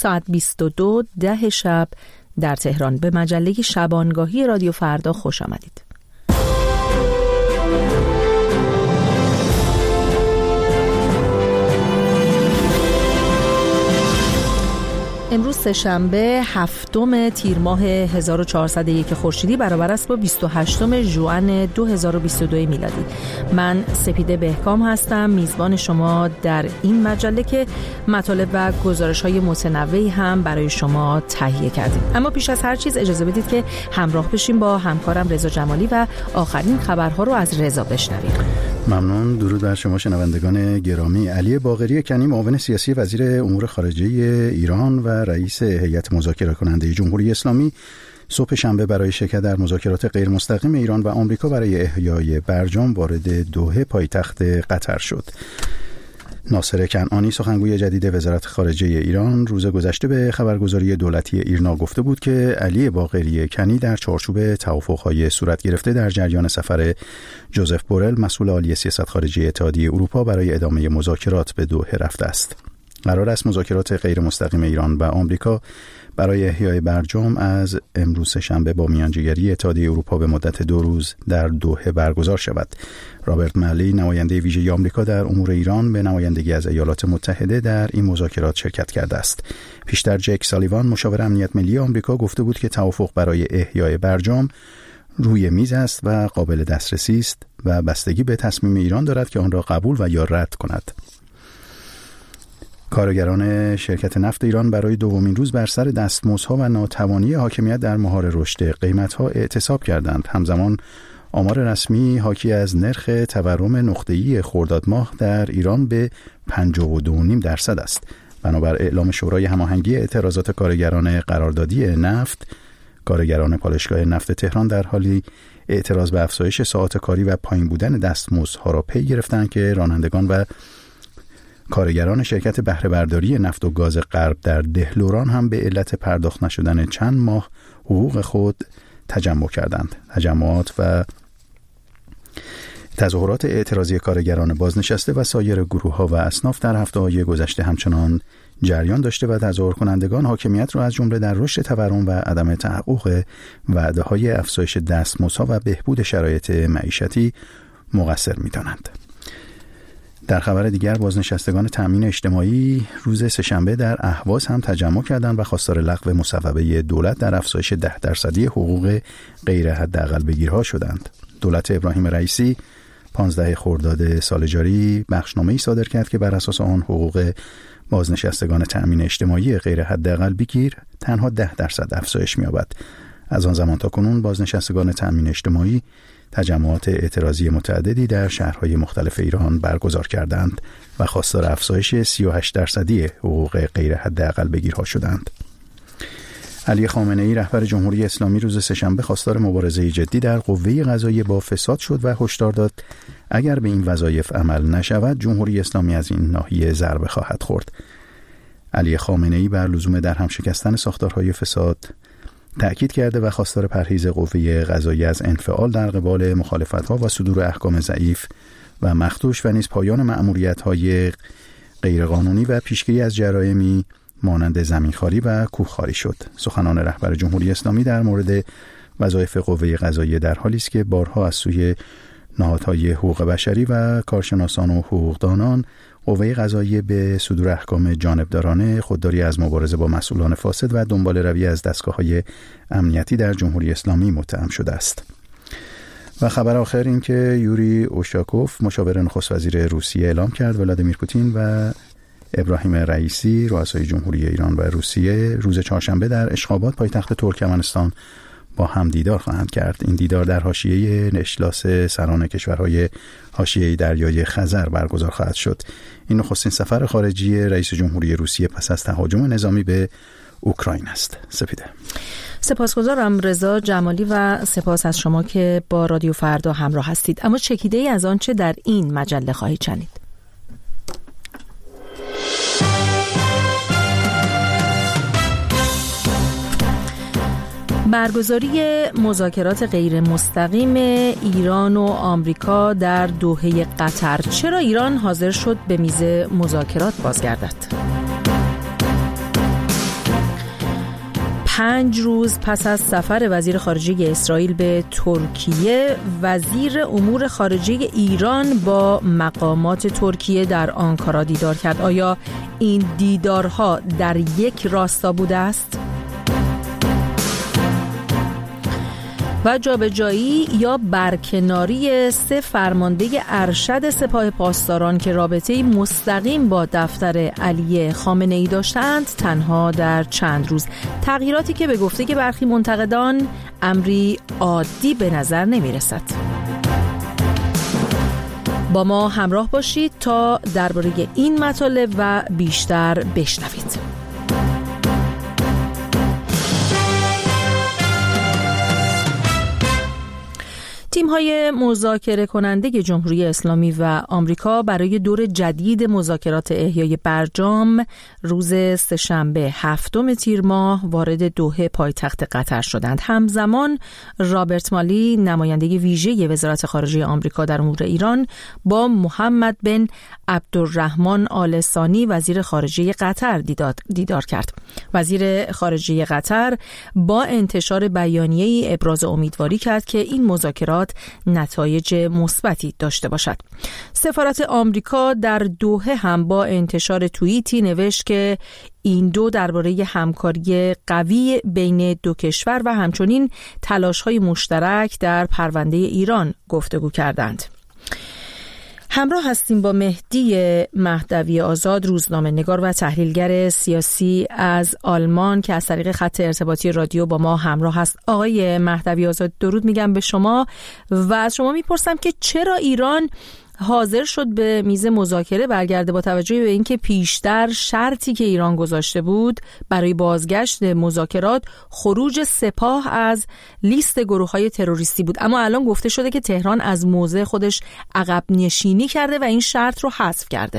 ساعت 22:10 شب در تهران. به مجله شبانگاهی رادیو فردا خوش آمدید. امروز سه‌شنبه 7 تیر ماه 1401 خورشیدی برابر است با 28 ژوئن 2022 میلادی. من سپیده بهکام هستم، میزبان شما در این مجله که مطالب و گزارش‌های متنوعی هم برای شما تهیه کردیم. اما پیش از هر چیز اجازه بدید که همراه بشیم با همکارم رضا جمالی و آخرین خبرها رو از رضا بشنویم. ممنون. درود بر شما شنوندگان گرامی. علی باقری کنی، معاون سیاسی وزیر امور خارجه ایران و رئیس هیئت مذاکره کننده جمهوری اسلامی، صبح شنبه برای شرکت در مذاکرات غیر مستقیم ایران و آمریکا برای احیای برجام وارد دوحه پایتخت قطر شد. ناصر کنعانی، سخنگوی جدید وزارت خارجه ایران، روز گذشته به خبرگزاری دولتی ایرنا گفته بود که علی باقری کنی در چارچوب توافق‌های صورت گرفته در جریان سفر جوزف بورل، مسئول عالی سیاست خارجی اتحادیه اروپا، برای ادامه مذاکرات به دوحه رفته است. قرار است مذاکرات غیر مستقیم ایران و آمریکا برای احیای برجام از امروز شنبه با میانجیگری اتحادیه اروپا به مدت 2 روز در دوحه برگزار شود. رابرت ملی، نماینده ویژه آمریکا در امور ایران، به نمایندگی از ایالات متحده در این مذاکرات شرکت کرده است. پیشتر جک سالیوان، مشاور امنیت ملی آمریکا، گفته بود که توافق برای احیای برجام روی میز است و قابل دسترسی است و بستگی به تصمیم ایران دارد که آن را قبول و یا رد کند. کارگران شرکت نفت ایران برای دومین روز بر سر دستمزدها و ناتوانی حاکمیت در مهار رشد قیمت‌ها اعتصاب کردند. همزمان آمار رسمی حاکی از نرخ تورم نقطه‌ای خرداد ماه در ایران به 52.5% است. بنابر اعلام شورای هماهنگی اعتراضات کارگران قراردادی نفت، کارگران پالایشگاه نفت تهران در حالی اعتراض به افزایش ساعات کاری و پایین بودن دستمزدها را پی گرفتند که رانندگان و کارگران شرکت بهره برداری نفت و گاز غرب در دهلوران هم به علت پرداخت نشدن چند ماه حقوق خود تجمع کردند. تجمعات و تظاهرات اعتراضی کارگران بازنشسته و سایر گروه‌ها و اصناف در هفته‌های گذشته همچنان جریان داشته و تظاهر کنندگان حاکمیت را از جمله در رشد تورم و عدم تحقق وعده‌های افزایش دستمزدها و بهبود شرایط معیشتی مقصر می‌دانند. در خبر دیگر، بازنشستگان تأمین اجتماعی روز سه‌شنبه در اهواز هم تجمع کردند و خواستار لغو مصوبه دولت در افزایش 10% حقوق غیر حداقل بگیرها شدند. دولت ابراهیم رئیسی 15 خرداد سال جاری بخشنامه‌ای صادر کرد که بر اساس آن حقوق بازنشستگان تأمین اجتماعی غیر حداقل بگیر تنها 10% افزایش می‌یابد. از آن زمان تا کنون بازنشستگان تأمین اجتماعی تجمعات اعتراضی متعددی در شهرهای مختلف ایران برگزار کردند و خواستار افزایش 38% حقوق غیر حداقل بگیرها شدند. علی خامنه‌ای، رهبر جمهوری اسلامی، روز سه‌شنبه خواستار مبارزه جدی در قوه قضاییه با فساد شد و هشدار داد اگر به این وظایف عمل نشود جمهوری اسلامی از این ناحیه ضربه خواهد خورد. علی خامنه‌ای بر لزوم درهم شکستن ساختارهای فساد تأکید کرده و خواستار پرهیز قوه قضاییه از انفعال در قبال مخالفت‌ها و صدور احکام ضعیف و مخدوش و نیز پایان مأموریت‌های غیرقانونی و پیشگیری از جرایمی مانند زمینخواری و کوهخواری شد. سخنان رهبر جمهوری اسلامی در مورد وظایف قوه قضاییه در حالی است که بارها از سوی نهادهای حقوق بشری و کارشناسان و حقوقدانان قوه قضاییه به صدور احکام جانبدارانه، خودداری از مبارزه با مسئولان فاسد و دنبال روی از دستگاه‌های امنیتی در جمهوری اسلامی متهم شده است. و خبر آخر این که یوری اوشاکوف، مشاور نخست وزیر روسیه، اعلام کرد ولادیمیر پوتین و ابراهیم رئیسی، رؤسای جمهوری ایران و روسیه، روز چهارشنبه در اشخابات پایتخت ترکمنستان با هم دیدار خواهند کرد. این دیدار در حاشیه اجلاس سران کشورهای حاشیه دریای خزر برگزار خواهد شد. این نخستین سفر خارجی رئیس جمهوری روسیه پس از تهاجم نظامی به اوکراین است. سپیده. سپاسگزارم رضا جمالی و سپاس از شما که با رادیو فردا همراه هستید. اما چکیده ای از آنچه در این مجله خواهید شنید. برگزاری مذاکرات غیر مستقیم ایران و آمریکا در دوحه قطر، چرا ایران حاضر شد به میز مذاکرات بازگردد؟ 5 روز پس از سفر وزیر خارجه اسرائیل به ترکیه، وزیر امور خارجه ایران با مقامات ترکیه در آنکارا دیدار کرد. آیا این دیدارها در یک راستا بوده است؟ و جابجایی یا برکناری 3 فرمانده ارشد سپاه پاسداران که رابطه‌ای مستقیم با دفتر علی خامنه‌ای داشتند تنها در چند روز. تغییراتی که به گفته برخی منتقدان امری عادی به نظر نمی‌رسد. با ما همراه باشید تا درباره این مطالب و بیشتر بشنوید. تیم‌های مذاکره کننده جمهوری اسلامی و آمریکا برای دور جدید مذاکرات احیای برجام روز سه‌شنبه 7 تیر ماه وارد دوحه پایتخت قطر شدند. همزمان رابرت مالی نماینده ویژه وزارت خارجه آمریکا در امور ایران با محمد بن عبدالرحمن آل ثانی وزیر خارجه قطر دیدار کرد. وزیر خارجه قطر با انتشار بیانیه‌ای ابراز امیدواری کرد که این مذاکرات نتایج مثبتی داشته باشد. سفارت آمریکا در دوحه هم با انتشار توییتی نوشت که این دو درباره همکاری قوی بین دو کشور و همچنین تلاش‌های مشترک در پرونده ایران گفتگو کردند. همراه هستیم با مهدی مهدوی آزاد، روزنامه‌نگار و تحلیلگر سیاسی از آلمان که از طریق خط ارتباطی رادیو با ما همراه هست. آقای مهدوی آزاد، درود میگم به شما و از شما میپرسم که چرا ایران حاضر شد به میز مذاکره برگرده با توجه به اینکه پیشتر شرطی که ایران گذاشته بود برای بازگشت مذاکرات خروج سپاه از لیست گروه‌های تروریستی بود، اما الان گفته شده که تهران از موضع خودش عقب نشینی کرده و این شرط رو حذف کرده.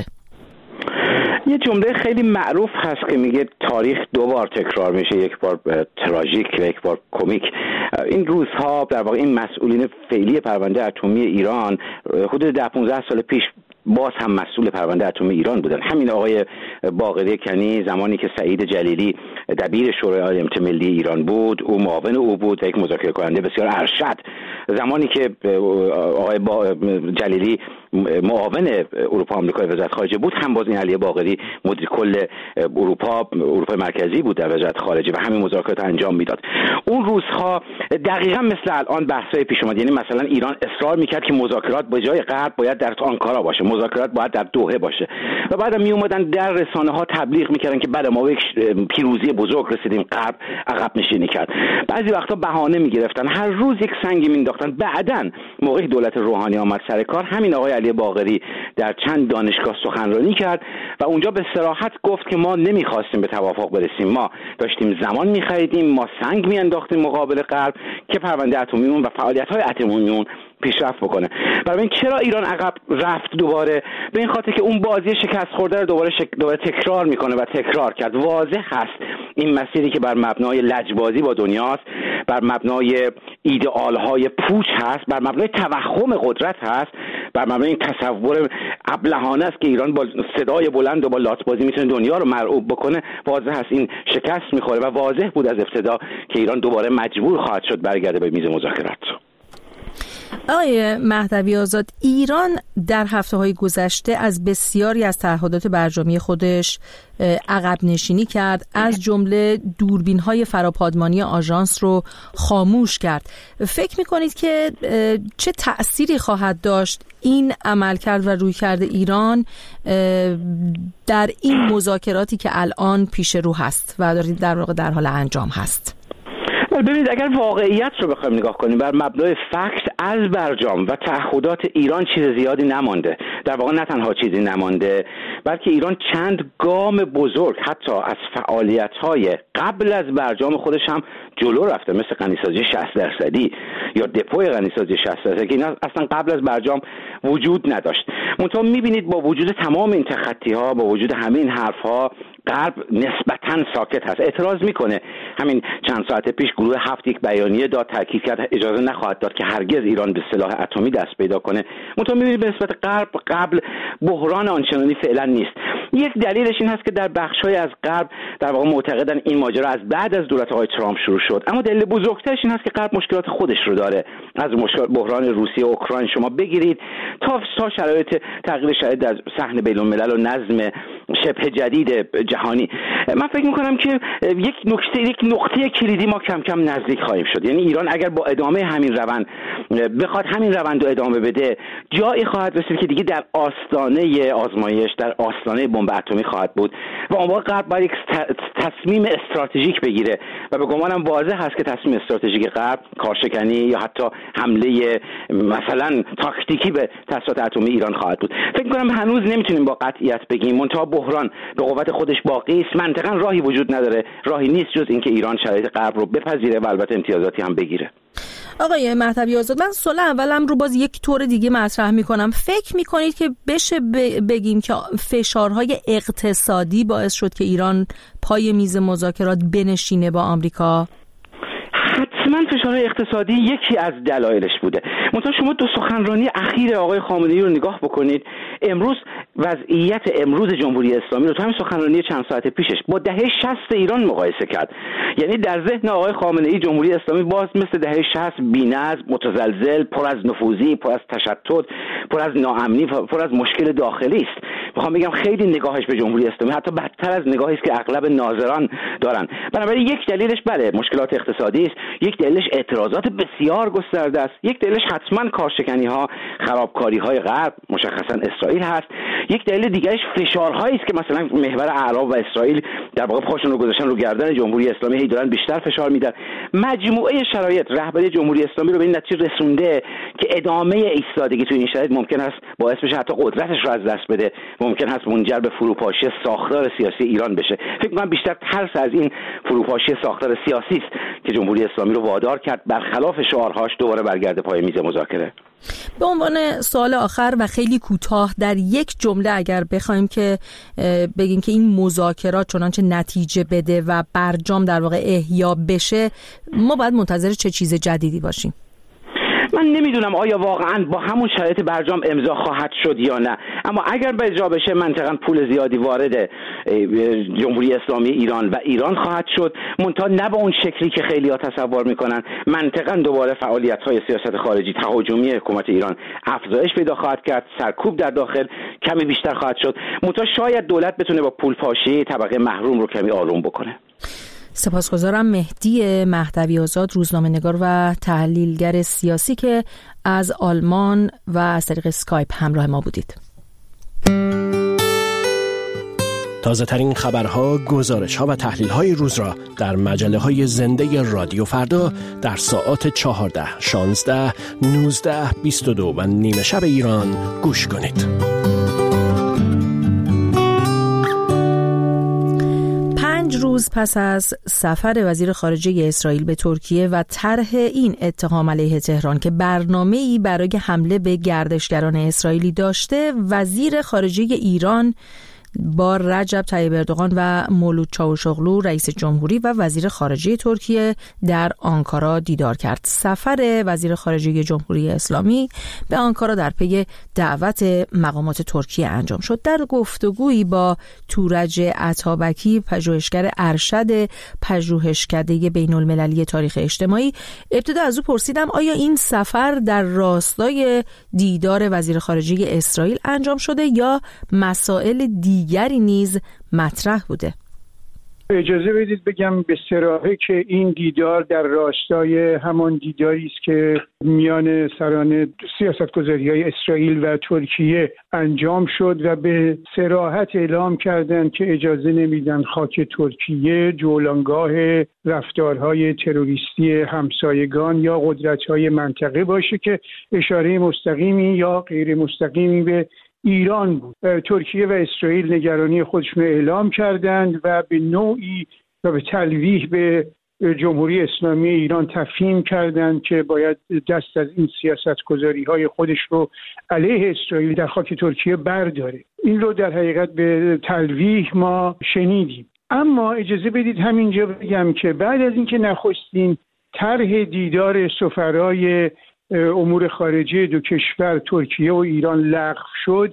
یه جمله خیلی معروف هست که میگه تاریخ 2 بار تکرار میشه، یک بار تراژیک و یک بار کمیک. این روزها در واقع این مسئولین فعلی پرونده اتمی ایران حدود 10-15 سال پیش باز هم مسئول پرونده اتمی ایران بودن. همین آقای باقری کنی زمانی که سعید جلیلی دبیر شورای عالی امنیت ملی ایران بود، او معاون او بود و یک مذاکره کننده بسیار ارشد. زمانی که آقای جلیلی معاون اروپا آمریکای وزارت خارجه بود، هم باز این علی باقری مدیر کل اروپا مرکزی بود در وزارت خارجه و همین مذاکرات انجام میداد. اون روزها دقیقاً مثل الان بحث‌های پیش اومد، یعنی مثلا ایران اصرار میکرد که مذاکرات به جای غرب باید در آنکارا باشه، مذاکرات باید در دوحه باشه و بعدم می اومدن در رسانه‌ها تبلیغ میکردن که بعد ما به یک پیروزی بزرگ رسیدیم، غرب عقب نشینی کرد. بعضی وقتا بهانه میگرفتن، هر روز یک سنگی مینداختن. بعدن موقعی دولت روحانی آمد سر کار، همین آقای علی باقری در چند دانشگاه سخنرانی کرد و اونجا به صراحت گفت که ما نمیخواستیم به توافق برسیم، ما داشتیم زمان میخریدیم، ما سنگ میانداختیم مقابل غرب که پرونده اتمیمون و فعالیت‌های اتمیمون پیشرفت بکنه. برای این چرا ایران عقب رفت دوباره؟ به این خاطر که اون بازی شکست خورده رو دوباره تکرار میکنه و تکرار کرد. واضح هست این مسیری که بر مبنای لجبازی با دنیاست، بر مبنای ایدئال‌های پوچ هست، بر مبنای توهم قدرت هست، بر مبنای این تصور ابلهانه است که ایران با صدای بلند و با لاتبازی میتونه دنیا رو مرعوب بکنه. واضح هست این شکست میخوره و واضح بود از ابتدا که ایران دوباره مجبور خواهد شد برگرده به میز مذاکرات. آقای مهدوی آزاد، ایران در هفته‌های گذشته از بسیاری از تعهدات برجامی خودش عقب نشینی کرد، از جمله دوربین‌های فراپادمانی آژانس رو خاموش کرد. فکر می‌کنید که چه تأثیری خواهد داشت این عملکرد و رویکرد ایران در این مذاکراتی که الان پیش رو هست و در واقع در حال انجام هست؟ ببینید، اگر واقعیت رو بخوایم نگاه کنیم بر مبنای فکت، از برجام و تعهدات ایران چیز زیادی نمانده. در واقع نه تنها چیزی نمانده، بلکه ایران چند گام بزرگ حتی از فعالیت‌های قبل از برجام خودش هم جلو رفته، مثل غنیسازی 60% یا دپوی غنیسازی 60% که اینا اصلا قبل از برجام وجود نداشت. منتها می‌بینید با وجود تمام این تخطی‌ها، با وجود همین حرف‌ها، غرب نسبتاً ساکت هست. اعتراض میکنه. همین چند ساعت پیش گروه 7 یک بیانیه داد، تاکید کرد اجازه نخواهد داد که هرگز ایران به سلاح اتمی دست پیدا کنه. منتها میبینید به نسبت غرب قبل بحران آنچنانی فعلا نیست. یک دلیلش این هست که در بخش‌های از غرب در واقع معتقدن این ماجرا از بعد از دولت آقای ترامپ شروع شد، اما دلیل بزرگترش این هست که غرب مشکلات خودش رو داره. از مشکل بحران روسیه و اوکراین شما بگیرید تا شرایط تغییر شرایط در صحن بین‌الملل و نظم شبه جدید جهانی. من فکر می‌کنم که یک نقطه کلیدی ما کم کم نزدیک خواهیم شد. یعنی ایران اگر با ادامه همین روند بخواد همین روند رو ادامه بده، جایی خواهد رسید که دیگه در آستانه آزمایش، در آستانه بمب اتمی خواهد بود و اون موقع غرب باید یک تصمیم استراتژیک بگیره و به گمانم واضح هست که تصمیم استراتژیک غرب کارشکنی یا حتی حمله مثلا تاکتیکی به تاسیسات اتمی ایران خواهد بود. فکر می‌کنم هنوز نمیتونیم با قطعیت بگیم، منتها بحران به قوت خودش باقی است. منطقاً راهی وجود نداره، راهی نیست جز اینکه ایران شرایط غرب رو بپذیره و البته امتیازاتی هم بگیره. آقای مهدوی آزاد، من سوال اولم رو باز یک طور دیگه مطرح میکنم. فکر میکنید که بشه بگیم که فشارهای اقتصادی باعث شد که ایران پای میز مذاکرات بنشینه با آمریکا؟ حتما فشارهای اقتصادی یکی از دلایلش بوده. منتها شما دو سخنرانی اخیر آقای خامنه‌ای رو نگاه بکنید. امروز وضعیت امروز جمهوری اسلامی رو تو همین سخنرانی چند ساعت پیشش با دهه 60 ایران مقایسه کرد. یعنی در ذهن آقای خامنه‌ای جمهوری اسلامی باز مثل دهه 60 بی‌نظم، متزلزل، پر از نفوذی، پر از تشتت، پر از ناامنی، پر از مشکل داخلی است. میخوام بگم خیلی نگاهش به جمهوری اسلامی حتی بدتر از نگاهی است که اغلب ناظران دارن. بنابراین یک دلیلش بله مشکلات اقتصادی است، یک دلیلش اعتراضات بسیار گسترده است، یک دلیلش حتما کارشکنی‌ها، خرابکاری‌های غرب مشخصا اسرائیل هست، یک دلیل دیگه‌اش فشارهایی است که مثلا محور اعراب و اسرائیل در واقع پاشون رو گذاشتن رو گردن جمهوری اسلامی، هی دارن بیشتر فشار میدن. مجموعه شرایط رهبری جمهوری اسلامی رو به این نتیجه رسونده که ادامه ایستادگی تو این شرایط ممکن است باعث بشه حتی قدرتش رو از دست بده، ممکن است منجر به فروپاشی ساختار سیاسی ایران بشه. فکر کنم بیشتر ترس از این فروپاشی ساختار سیاسی است که جمهوری اسلامی رو وادار کرد برخلاف شعارهاش دوباره برگرده پای میز مذاکره. به عنوان سوال آخر و خیلی کوتاه در یک جمله اگر بخوایم که بگیم که این مذاکرات چنانچه نتیجه بده و برجام در واقع احیا بشه، ما باید منتظر چه چیز جدیدی باشیم؟ من نمیدونم آیا واقعا با همون شرایط برجام امضا خواهد شد یا نه، اما اگر به اجرا بشه منطقاً پول زیادی وارد جمهوری اسلامی ایران و ایران خواهد شد، منتها نه به اون شکلی که خیلی‌ها تصور میکنن. منطقاً دوباره فعالیت‌های سیاست خارجی تهاجمی حکومت ایران افزایش پیدا خواهد کرد، سرکوب در داخل کمی بیشتر خواهد شد، منتها شاید دولت بتونه با پول پاشی طبقه محروم رو کمی آروم بکنه. سپاسگزارم. مهدی مهدوی آزاد، روزنامه‌نگار و تحلیلگر سیاسی که از آلمان و از طریق اسکایپ همراه ما بودید. تازه ترین خبرها، گزارش‌ها و تحلیل‌های روز را در مجله‌های زنده رادیو فردا در ساعات 14، 16، 19، 22 و نیمه شب ایران گوش کنید. 5 روز پس از سفر وزیر خارجه اسرائیل به ترکیه و طرح این اتهام علیه تهران که برنامه‌ای برای حمله به گردشگران اسرائیلی داشته، وزیر خارجه ایران با رجب طیب اردوغان و مولود چاوشوغلو رئیس جمهوری و وزیر خارجه ترکیه در آنکارا دیدار کرد. سفر وزیر خارجه جمهوری اسلامی به آنکارا در پی دعوت مقامات ترکیه انجام شد. در گفتگویی با تورج عطابکی، پژوهشگر ارشد پژوهشکده بین‌المللی تاریخ اجتماعی، ابتدا از او پرسیدم آیا این سفر در راستای دیدار وزیر خارجه اسرائیل انجام شده یا مسائل دیگری نیز مطرح بوده؟ اجازه بدید بگم به صراحه که این دیدار در راستای همان دیداری است که میان سران سیاستگذاری‌های اسرائیل و ترکیه انجام شد و به صراحت اعلام کردند که اجازه نمیدن خاک ترکیه جولانگاه رفتارهای تروریستی همسایگان یا قدرت‌های منطقه باشه که اشاره مستقیمی یا غیر مستقیمی به ایران بود. ترکیه و اسرائیل نگرانی خودشون اعلام کردند و به نوعی و به تلویح به جمهوری اسلامی ایران تفهیم کردند که باید دست از این سیاستگذاری‌های خودش رو علیه اسرائیل در خاک ترکیه برداره. این رو در حقیقت به تلویح ما شنیدیم. اما اجازه بدید همینجا بگم که بعد از اینکه نخستین طرح دیدار سفرای امور خارجه دو کشور ترکیه و ایران لغو شد،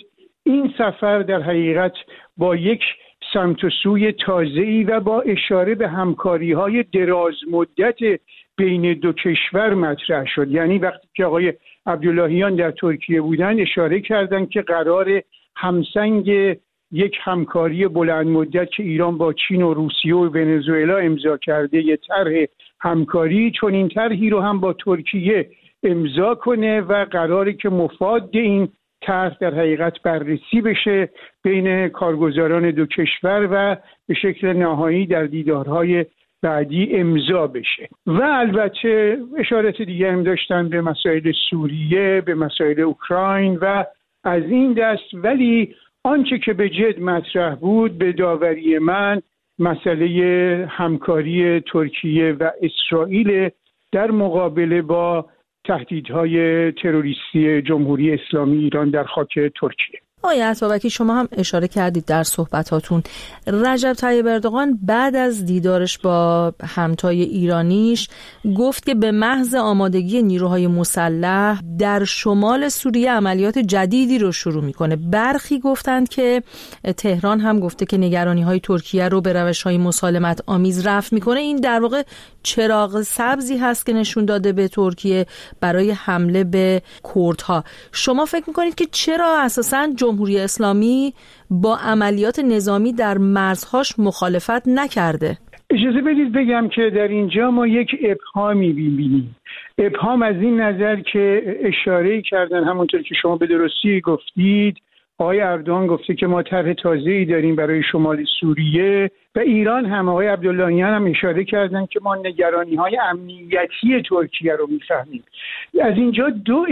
این سفر در حقیقت با یک سمت و سوی تازه‌ای و با اشاره به همکاری‌های دراز مدت بین دو کشور مطرح شد. یعنی وقتی که آقای عبداللهیان در ترکیه بودند اشاره کردند که قرار همسنگ یک همکاری بلند مدت که ایران با چین و روسیه و ونزوئلا امضا کرده، یک طرح همکاری چون این طرحی رو هم با ترکیه امضا کنه و قراره که مفاد این طرح در حقیقت بررسی بشه بین کارگزاران دو کشور و به شکل نهایی در دیدارهای بعدی امضا بشه. و البته اشارات دیگه هم داشتن به مسائل سوریه، به مسائل اوکراین و از این دست. ولی آنچه که به جد مطرح بود به داوری من مسئله همکاری ترکیه و اسرائیل در مقابله با تهدیدهای تروریستی جمهوری اسلامی ایران در خاک ترکیه. آقای عطابکی، شما هم اشاره کردید در صحبتاتون رجب طیب اردوغان بعد از دیدارش با همتای ایرانیش گفت که به محض آمادگی نیروهای مسلح در شمال سوریه عملیات جدیدی رو شروع میکنه. برخی گفتند که تهران هم گفته که نگرانی‌های ترکیه رو به روش‌های مسالمت آمیز رفع میکنه. این در واقع چراغ سبزی هست که نشون داده به ترکیه برای حمله به کردها. شما فکر میکنید که چرا اساساً جمهوری اسلامی با عملیات نظامی در مرزهاش مخالفت نکرده؟ اجازه بدید بگم که در اینجا ما یک ابهامی می‌بینیم. ابهام از این نظر که اشاره کردن همونطور که شما به درستی گفتید، آقای اردوغان گفته که ما طرح تازه‌ای داریم برای شمال سوریه و ایران هم آقای عبداللهیان هم اشاره کردن که ما نگرانی‌های امنیتی ترکیه رو می‌فهمیم. از اینجا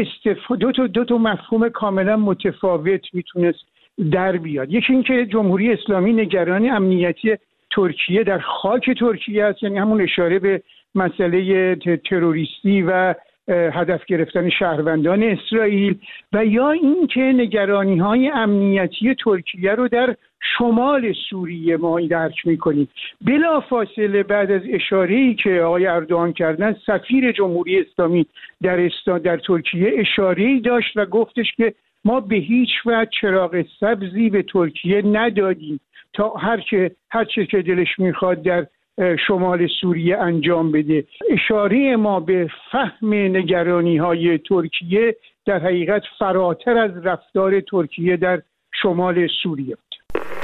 دو تا مفهوم کاملا متفاوت میتونست در بیاد. یکی این که جمهوری اسلامی نگران امنیتی ترکیه در خاک ترکیه است، یعنی همون اشاره به مسئله تروریستی و هدف گرفتن شهروندان اسرائیل، و یا این که نگرانی‌های امنیتی ترکیه رو در شمال سوریه ما درک می‌کنیم. بلافاصله بعد از اشاره‌ای که آقای اردوغان کردن، سفیر جمهوری اسلامی در ترکیه اشاره‌ای داشت و گفتش که ما به هیچ وجه چراغ سبزی به ترکیه ندادیم تا هر چه که دلش می‌خواد در شمال سوریه انجام بده. اشاره ما به فهم نگرانی‌های ترکیه در حقیقت فراتر از رفتار ترکیه در شمال سوریه بود.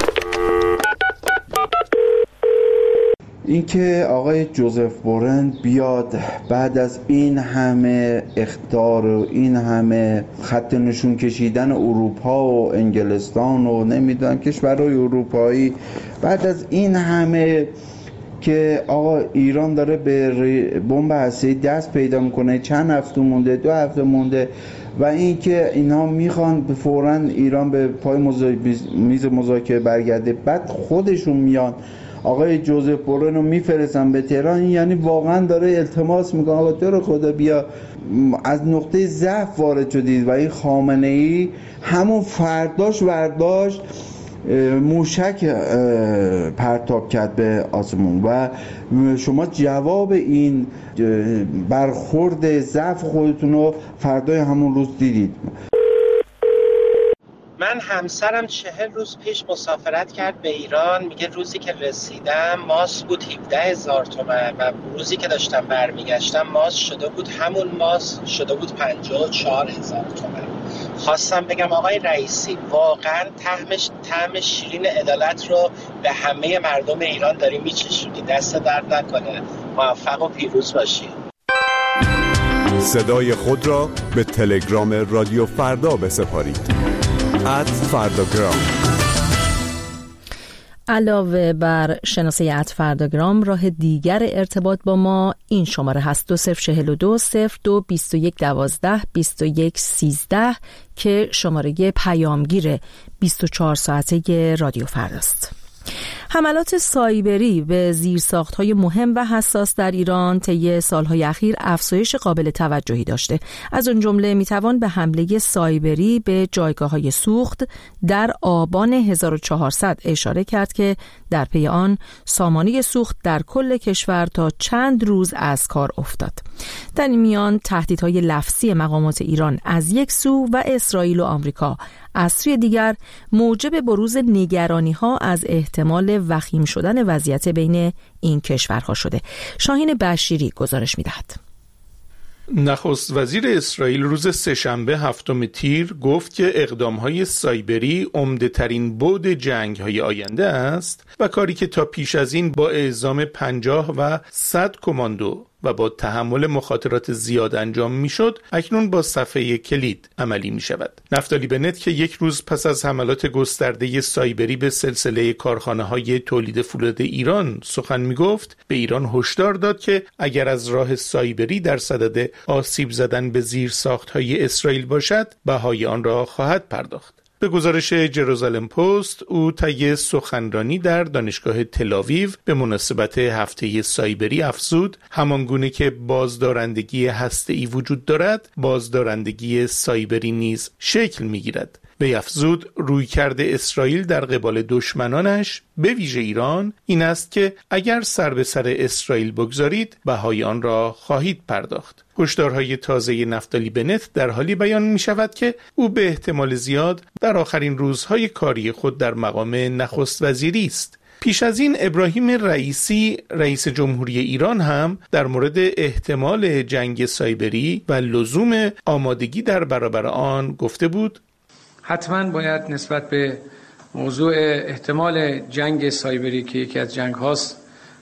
اینکه آقای جوزف بورل بیاد بعد از این همه اخطار و این همه خط نشون کشیدن اروپا و انگلستان و نمیدونم کشورهای اروپایی، بعد از این همه که آقا ایران داره به بمب هسته‌ای دست پیدا میکنه، چند هفته مونده، 2 هفته مونده، و اینکه اینا میخوان فوراً ایران به پای میز مذاکره برگرده، بعد خودشون میان آقای جوزف بورل رو میفرستن به تهران، یعنی واقعا داره التماس میکنه آقا تو رو خدا بیا. از نقطه ضعف وارد شدید و این خامنه‌ای همون فرداش برداشت موشک پرتاب کرد به آسمون و شما جواب این برخورد ضعف خودتون رو فردای همون روز دیدید. من همسرم 40 روز پیش مسافرت کرد به ایران. میگه روزی که رسیدم ماست بود 17,000 تومان و روزی که داشتم برمیگشتم ماست شده بود، همون ماست شده بود 54,000 تومان. خواستم بگم آقای رئیسی واقعا طعم شیرین عدالت رو به همه مردم ایران داری میچشونی. دست درد نکنه. موفق و پیروز باشی. صدای خود را به تلگرام رادیو فردا بسپارید. @فرداگرام. علاوه بر شناسه @فرداگرام، راه دیگر ارتباط با ما این شماره هست: 2042 02 21 12 21 13 که شماره پیامگیر 24 ساعته رادیو فرداست. حملات سایبری به زیرساخت‌های مهم و حساس در ایران طی سال‌های اخیر افزایش قابل توجهی داشته. از اون جمله میتوان به حمله سایبری به جایگاه‌های سوخت در آبان 1400 اشاره کرد که در پی آن سامانه سوخت در کل کشور تا چند روز از کار افتاد. در این میان تهدیدهای لفظی مقامات ایران از یک سو و اسرائیل و آمریکا از سوی دیگر موجب بروز نگرانی‌ها از احتمال وخیم شدن وضعیت بین این کشورها شده. شاهین بشیری گزارش می‌دهد. نخست وزیر اسرائیل روز سه‌شنبه 7 تیر گفت که اقدام‌های سایبری عمده‌ترین بعد جنگ‌های آینده است و کاری که تا پیش از این با اعزام 50 و 100 کماندو و با تحمل مخاطرات زیاد انجام میشد اکنون با صفحه کلید عملی می شود. نفتالی بنت که یک روز پس از حملات گسترده سایبری به سلسله کارخانه‌های تولید فولاد ایران سخن می گفت، به ایران هشدار داد که اگر از راه سایبری در صدد آسیب زدن به زیرساخت‌های اسرائیل باشد، بهای آن را خواهد پرداخت. به گزارش جروزالم پست، او طی سخنرانی در دانشگاه تل‌آویو به مناسبت هفته سایبری افزود همانگونه که بازدارندگی هسته‌ای وجود دارد، بازدارندگی سایبری نیز شکل می‌گیرد. وی افزود رویکرد اسرائیل در قبال دشمنانش به ویژه ایران این است که اگر سر به سر اسرائیل بگذارید بهای آن را خواهید پرداخت. هشدارهای تازه نفتالی بنت در حالی بیان می شود که او به احتمال زیاد در آخرین روزهای کاری خود در مقام نخست وزیری است. پیش از این ابراهیم رئیسی رئیس جمهوری ایران هم در مورد احتمال جنگ سایبری و لزوم آمادگی در برابر آن گفته بود: حتما باید نسبت به موضوع احتمال جنگ سایبری که یکی از جنگ هاست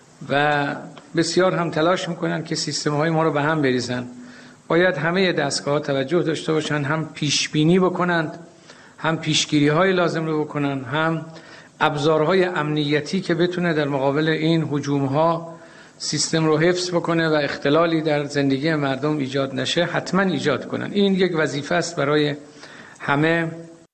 و بسیار هم تلاش میکنن که سیستم های ما رو به هم بریزن، باید همه دستگاه توجه داشته باشن، هم پیش بینی بکنند، هم پیشگیری های لازم رو بکنن، هم ابزارهای امنیتی که بتونه در مقابل این هجوم ها سیستم رو حفظ بکنه و اختلالی در زندگی مردم ایجاد نشه حتما ایجاد کنن. این یک وظیفه است برای همه.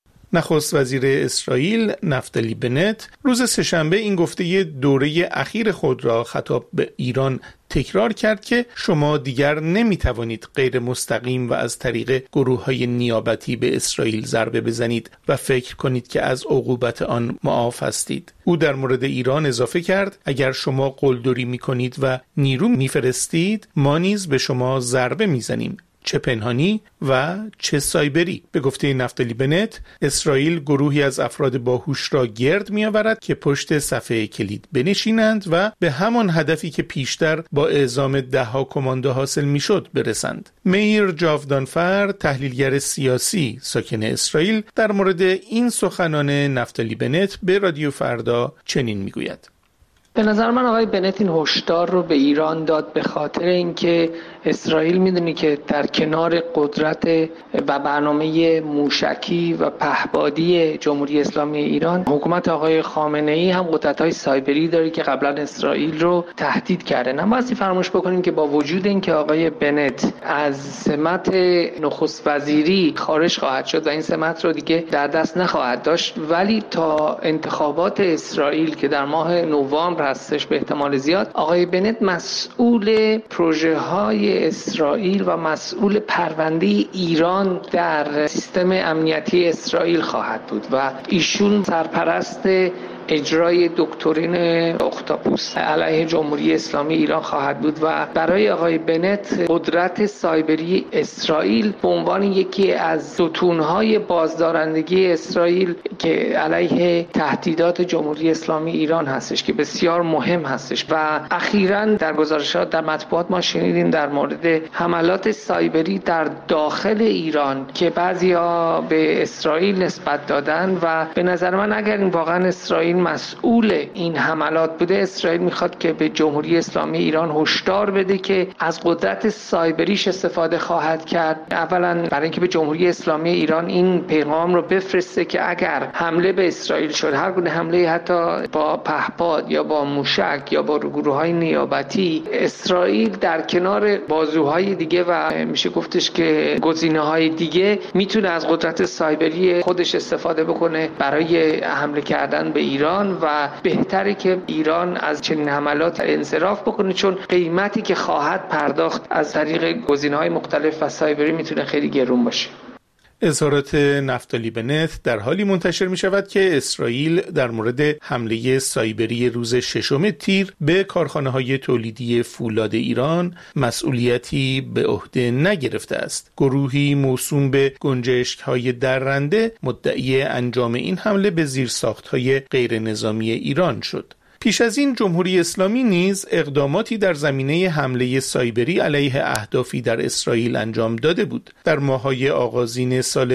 نخست وزیر اسرائیل نفتالی بنت روز سه‌شنبه این گفته دوره اخیر خود را خطاب به ایران تکرار کرد که شما دیگر نمیتوانید غیر مستقیم و از طریق گروه‌های نیابتی به اسرائیل ضربه بزنید و فکر کنید که از عقوبت آن معاف هستید. او در مورد ایران اضافه کرد اگر شما قلدری میکنید و نیرو میفرستید ما نیز به شما ضربه میزنیم، چه پنهانی و چه سایبری. به گفته نفتالی بنت، اسرائیل گروهی از افراد باهوش را گرد می‌آورد که پشت صفحه کلید بنشینند و به همان هدفی که پیشتر با اعزام 10 کماندو حاصل میشد برسند. میر جاودانفر، تحلیلگر سیاسی ساکن اسرائیل، در مورد این سخنان نفتالی بنت به رادیو فردا چنین میگوید: به نظر من آقای بنت این هشدار رو به ایران داد به خاطر اینکه اسرائیل میدونی که در کنار قدرت و برنامه موشکی و پهپادی جمهوری اسلامی ایران، حکومت آقای خامنه‌ای هم قدرت‌های سایبری داره که قبلا اسرائیل رو تهدید کرده. نباید فراموش بکنیم که با وجود اینکه آقای بنت از سمت نخست وزیری خارج خواهد شد و این سمت رو دیگه در دست نخواهد داشت، ولی تا انتخابات اسرائیل که در ماه نوامبر هستش به احتمال زیاد، آقای بنت مسئول پروژه‌های اسرائیل و مسئول پرونده ایران در سیستم امنیتی اسرائیل خواهد بود و ایشون سرپرست اجرای دکترین اختاپوس علیه جمهوری اسلامی ایران خواهد بود و برای آقای بنت قدرت سایبری اسرائیل به عنوان یکی از ستونهای بازدارندگی اسرائیل که علیه تهدیدات جمهوری اسلامی ایران هستش که بسیار مهم هستش. و اخیراً در گزارشات در مطبوعات ما شنیدیم در مورد حملات سایبری در داخل ایران که بعضیا به اسرائیل نسبت دادن و به نظر من اگر این واقعا اسرائیل مسئول این حملات بوده، اسرائیل میخواد که به جمهوری اسلامی ایران هشدار بده که از قدرت سایبریش استفاده خواهد کرد. اولا برای اینکه به جمهوری اسلامی ایران این پیغام رو بفرسته که اگر حمله به اسرائیل شد، هر گونه حمله حتی با پهپاد یا با موشک یا با گروه‌های نیابتی، اسرائیل در کنار بازوهای دیگه و میشه گفتش که گزینه‌های دیگه میتونه از قدرت سایبری خودش استفاده بکنه برای حمله کردن به ایران. ایران و بهتره که ایران از چنین حملات انصراف بکنه، چون قیمتی که خواهد پرداخت از طریق گزینه‌های مختلف و سایبری میتونه خیلی گرون باشه. اظهارات نفتالی بنت در حالی منتشر می شود که اسرائیل در مورد حمله سایبری روز 6 تیر به کارخانه‌های تولیدی فولاد ایران مسئولیتی به عهده نگرفته است. گروهی موسوم به گنجشک‌های درنده مدعی انجام این حمله به زیرساخت‌های غیر نظامی ایران شد. پیش از این جمهوری اسلامی نیز اقداماتی در زمینه حمله سایبری علیه اهدافی در اسرائیل انجام داده بود. در ماه‌های آغازین سال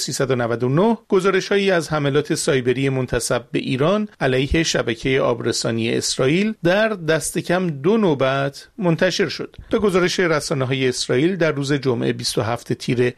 1399 گزارش‌هایی از حملات سایبری منتسب به ایران علیه شبکه آبرسانی اسرائیل در دست کم 2 نوبت منتشر شد. به گزارش رسانه‌های اسرائیل در روز جمعه 27 تیر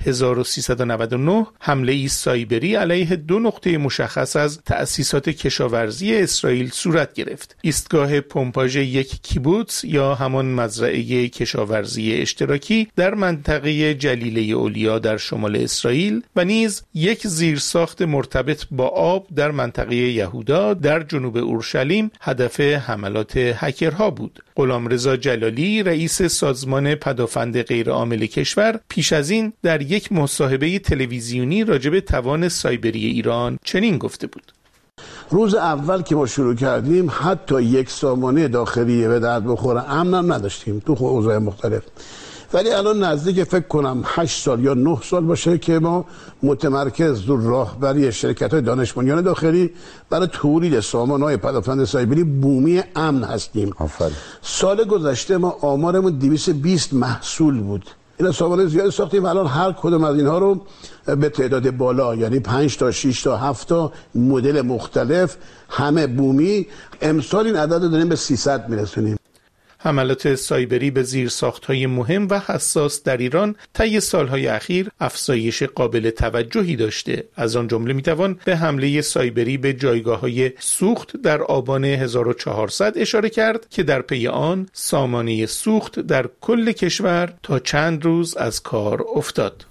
1399 حمله‌ای سایبری علیه 2 نقطه مشخص از تأسیسات کشاورزی اسرائیل صورت گرفت. ایستگاه پمپاژ یک کیبوتس یا همان مزرعه کشاورزی اشتراکی در منطقه جلیله اولیا در شمال اسرائیل و نیز یک زیرساخت مرتبط با آب در منطقه یهودا در جنوب اورشلیم هدف حملات هکرها بود. غلامرضا جلالی رئیس سازمان پدافند غیرعامل کشور پیش از این در یک مصاحبه تلویزیونی راجع به توان سایبری ایران چنین گفته بود: روز اول که ما شروع کردیم حتی یک سامانه داخلی به درد بخوره امن هم نداشتیم تو اوضاع مختلف، ولی الان نزدیک فکر کنم 8 سال یا 9 سال باشه که ما متمرکز در راهبری شرکت‌های دانش بنیان داخلی برای تولید سامانه‌های پدافند سایبری بومی امن هستیم. سال گذشته ما آمارمون 220 محصول بود. این سامانه زیاد ساختیم، الان هر کدوم از اینها رو به تعداد بالا، یعنی 5 تا 6 تا 7 تا مدل مختلف، همه بومی، امسال این عدد رو داریم به 300 میرسونیم. حملات سایبری به زیرساخت‌های مهم و حساس در ایران طی سال‌های اخیر افزایش قابل توجهی داشته. از آن جمله می‌توان به حمله سایبری به جایگاه‌های سوخت در آبان 1400 اشاره کرد که در پی آن سامانه سوخت در کل کشور تا چند روز از کار افتاد.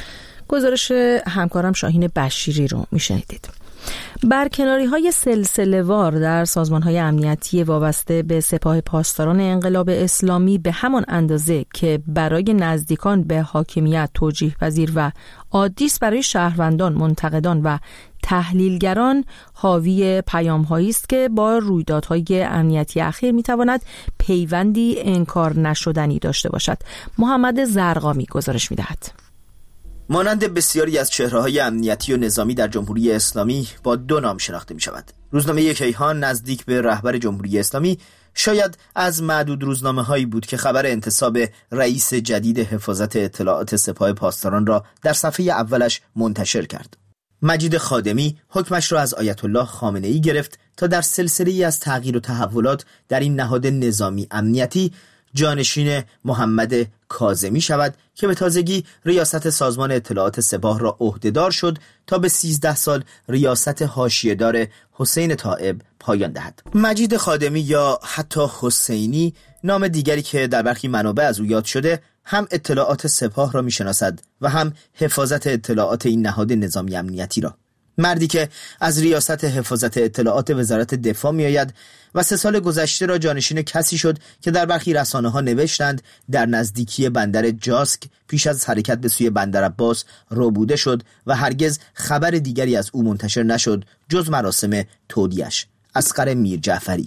گزارش همکارم شاهین بشیری رو میشنیدید. برکناری‌های سلسله‌وار در سازمان‌های امنیتی وابسته به سپاه پاسداران انقلاب اسلامی به همان اندازه که برای نزدیکان به حاکمیت توجیه پذیر و عادی است، برای شهروندان، منتقدان و تحلیلگران حاوی پیام‌هایی است که با رویدادهای امنیتی اخیر می‌تواند پیوندی انکار نشدنی داشته باشد. محمد زرقامی گزارش می‌دهد. مانند بسیاری از چهره‌های امنیتی و نظامی در جمهوری اسلامی با 2 نام شناخته می‌شود. روزنامه کیهان نزدیک به رهبر جمهوری اسلامی شاید از معدود روزنامه‌هایی بود که خبر انتصاب رئیس جدید حفاظت اطلاعات سپاه پاسداران را در صفحه اولش منتشر کرد. مجید خادمی حکمش را از آیت الله خامنه‌ای گرفت تا در سلسله‌ای از تغییر و تحولات در این نهاد نظامی امنیتی جانشین محمد کاظمی شود که به تازگی ریاست سازمان اطلاعات سپاه را عهدهدار شد تا به 13 سال ریاست حاشیه‌دار حسین طائب پایان دهد. مجید خادمی یا حتی حسینی، نام دیگری که در برخی منابع از او یاد شده، هم اطلاعات سپاه را می‌شناسد و هم حفاظت اطلاعات این نهاد نظامی امنیتی را. مردی که از ریاست حفاظت اطلاعات وزارت دفاع می آید و 3 سال گذشته را جانشین کسی شد که در برخی رسانه‌ها نوشتند در نزدیکی بندر جاسک پیش از حرکت به سوی بندر عباس ربوده شد و هرگز خبر دیگری از او منتشر نشد جز مراسم تودیع‌اش. اصغر میرجعفری.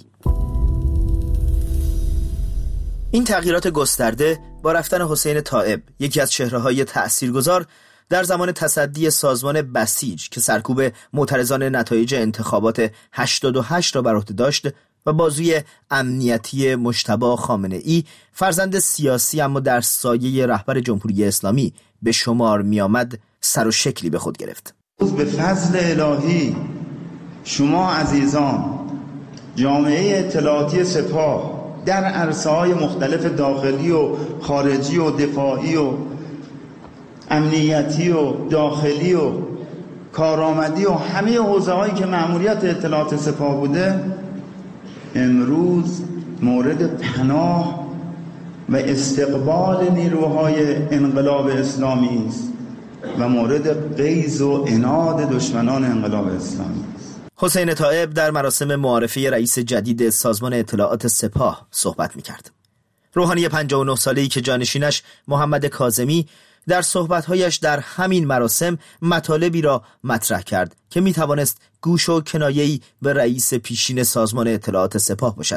این تغییرات گسترده با رفتن حسین طائب، یکی از چهره‌های تأثیرگذار در زمان تصدی سازمان بسیج که سرکوب معترضان نتایج انتخابات 88 را بر عهده داشت و بازوی امنیتی مجتبی خامنه‌ای، فرزند سیاسی اما در سایه رهبر جمهوری اسلامی به شمار می آمد، سر و شکلی به خود گرفت. به فضل الهی شما عزیزان، جامعه اطلاعاتی سپاه در عرصه‌های مختلف داخلی و خارجی و دفاعی و امنیتی و داخلی و کارآمدی و همه حوزه‌هایی که مأموریت اطلاعات سپاه بوده، امروز مورد پناه و استقبال نیروهای انقلاب اسلامی است و مورد غیظ و عناد دشمنان انقلاب اسلامی است. حسین طائب در مراسم معارفه رئیس جدید سازمان اطلاعات سپاه صحبت می‌کرد. روحانی 59 ساله‌ای که جانشینش محمد کاظمی در صحبت‌هایش در همین مراسم مطالبی را مطرح کرد که می‌توانست گوش و کنایه‌ای به رئیس پیشین سازمان اطلاعات سپاه باشد.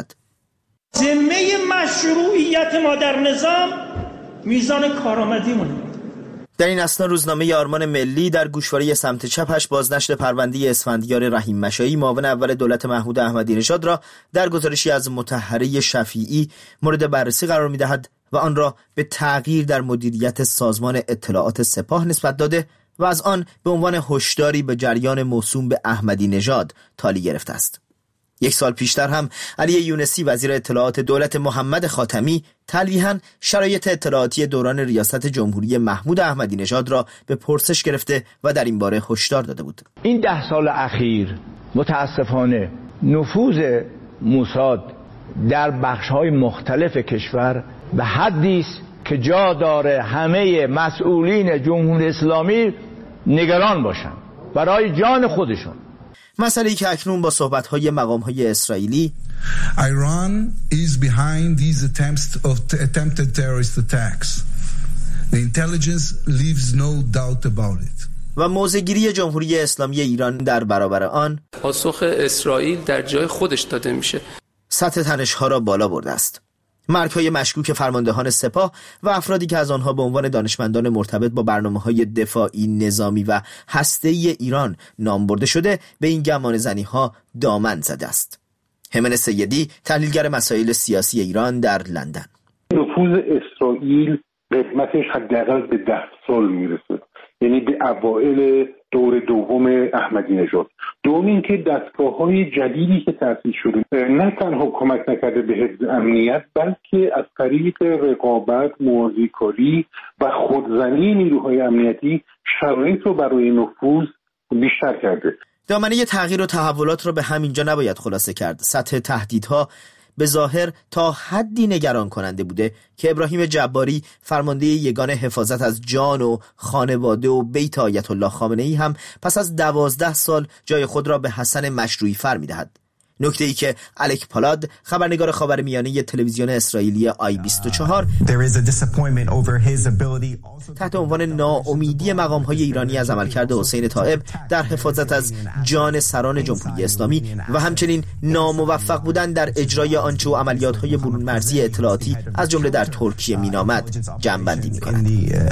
ذمه مشروعیت ما در نظام میزان کارآمدیمونه. در این اثنا روزنامه آرمان ملی در گوشواره سمت چپش بازنشر پرونده اسفندیار رحیم مشایی معاون اول دولت محمود احمدی نژاد را در گزارشی از مطهره شفیعی مورد بررسی قرار می‌دهد و آن را به تغییر در مدیریت سازمان اطلاعات سپاه نسبت داده و از آن به عنوان هشداری به جریان موسوم به احمدی نژاد تالی گرفته است. یک سال پیشتر هم علی یونسی وزیر اطلاعات دولت محمد خاتمی تلویحاً شرایط اطلاعاتی دوران ریاست جمهوری محمود احمدی نژاد را به پرسش گرفته و در این باره هشدار داده بود. این 10 سال اخیر متاسفانه نفوذ موساد در بخش‌های مختلف کشور به حدی است که جا داره همه مسئولین جمهوری اسلامی نگران باشن برای جان خودشون. مسئله‌ای که اکنون با صحبت‌های مقام‌های اسرائیلی Iran is behind these attempted terrorist attacks. The intelligence leaves no doubt about it. و موضع‌گیری جمهوری اسلامی ایران در برابر آن پاسخ اسرائیل در جای خودش داده میشه. سطح تنش‌ها را بالا برده است. مرگ‌های مشکوک فرماندهان سپاه و افرادی که از آنها به عنوان دانشمندان مرتبط با برنامه‌های دفاعی، نظامی و هسته‌ای ایران نام برده شده به این گمانه‌زنی‌ها دامن زده است. همن سیدی، تحلیلگر مسائل سیاسی ایران در لندن: نفوذ اسرائیل قدمتش حداقل به 10 سال میرسه، یعنی به اوائل دور دوم احمدی نژاد. دوم اینکه دستگاه‌های جدیدی که تأسیس شده نه تنها کمک نکرده به حفظ امنیت، بلکه از طریق رقابت، موازیکاری و خودزنی نیروهای امنیتی شرایط رو برای نفوذ بیشتر کرده. دامنه تغییر و تحولات را به همینجا نباید خلاصه کرد. سطح تهدیدها به ظاهر تا حدی نگران کننده بوده که ابراهیم جباری، فرمانده یگان حفاظت از جان و خانواده و بیت آیت الله خامنه‌ای هم پس از 12 سال جای خود را به حسن مشروعی فر می‌دهد. نکته‌ای که الک پالاد، خبرنگار خاورمیانه تلویزیون اسرائیلی I24 تحت عنوان ناامیدی مقام‌های ایرانی از عملکرد حسین طائب در حفاظت از جان سران جمهوری اسلامی و همچنین ناموفق بودن در اجرای آنچه و عملیات‌های برون مرزی اطلاعاتی از جمله در ترکیه مینامد جمع‌بندی می‌کند.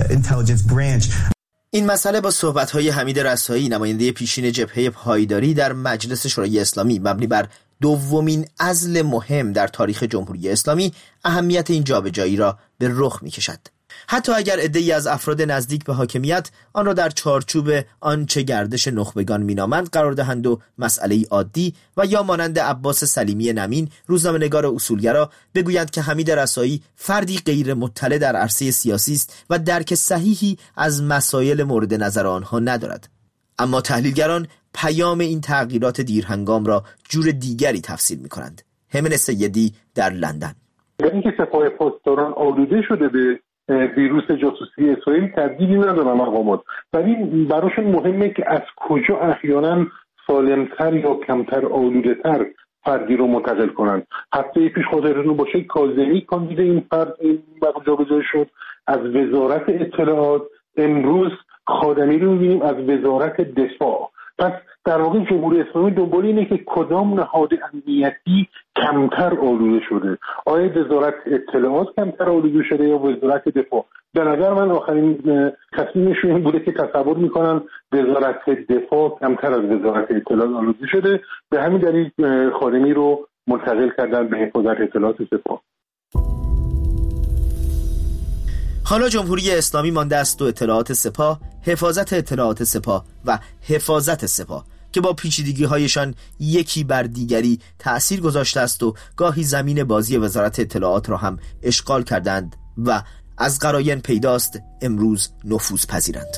این مسئله با صحبت‌های حمید رسایی، نماینده پیشین جبهه پایداری در مجلس شورای اسلامی، مبنی بر دومین عزل مهم در تاریخ جمهوری اسلامی، اهمیت این جابجایی را به رخ می‌کشد. حتی اگر عده‌ای از افراد نزدیک به حاکمیت آن را در چارچوب آنچه گردش نخبگان مینامند قرار دهند و مسئله‌ای عادی، و یا مانند عباس سلیمی نمین، روزنامه‌نگار اصولگرا، بگویند که حمید رسایی فردی غیر مطلع در عرصه سیاسی است و درک صحیحی از مسائل مورد نظر آنها ندارد. اما تحلیلگران پیام این تغییرات دیرهنگام را جور دیگری تفسیر می‌کنند. همن سیدی در لندن: اینکه سپاه پاسداران آلوده شده به ویروس جاسوسی اسرائیل تردیدی ندارن مقامات، ولی براشون مهمه که از کجا احیانا سالمتر یا کمتر آلوده‌تر فردی رو منتقل کنن. هفته پیش خاطرتون باشه کاظمی کاندید این فرد جابجا شد از وزارت اطلاعات، امروز خادمی رو می‌بینیم از وزارت دفاع. پس در واقع جمهوری اسلامی دنبال اینه که کدام نهاد امنیتی کمتر آلوده شده، آیا وزارت اطلاعات کمتر آلوده شده یا وزارت دفاع. به نظر من آخرین تصمیمشون این بوده که تصور میکنن وزارت دفاع کمتر از وزارت اطلاعات آلوده شده، به همین دلیل خادمی رو منتقل کردن به حفاظت اطلاعات سپاه. حالا جمهوری اسلامی مانده است و اطلاعات سپاه، حفاظت اطلاعات سپاه و حفاظت سپاه که با پیچیدگی‌هایشان یکی بر دیگری تأثیر گذاشته است و گاهی زمین بازی وزارت اطلاعات را هم اشغال کردند و از قراین پیداست امروز نفوذ پذیرند.